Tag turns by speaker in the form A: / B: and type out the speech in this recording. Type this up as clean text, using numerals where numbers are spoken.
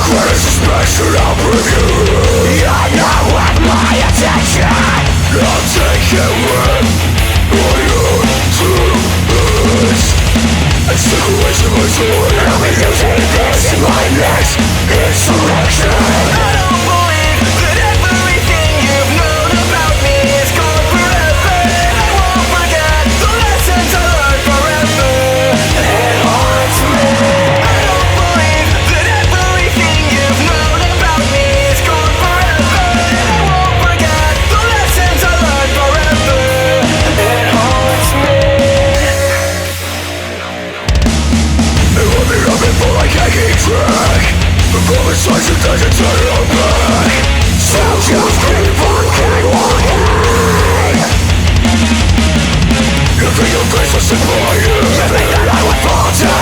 A: greatest suspension of review. You're not worth my attention. I'll take it with all your truths. And situation my soul. I'll be using this in my next insurrection. I don't believe that everything you've known about me is gone forever. I won't forget the lessons I learned forever. It haunts me. I don't believe that everything you've known about me is gone forever. I won't forget the lessons I learned forever. It haunts me. It will be running for like I keep track. The promise signs and doesn't turn your back. So just keep on walking. You think your face was set for you. You think that I would fall down.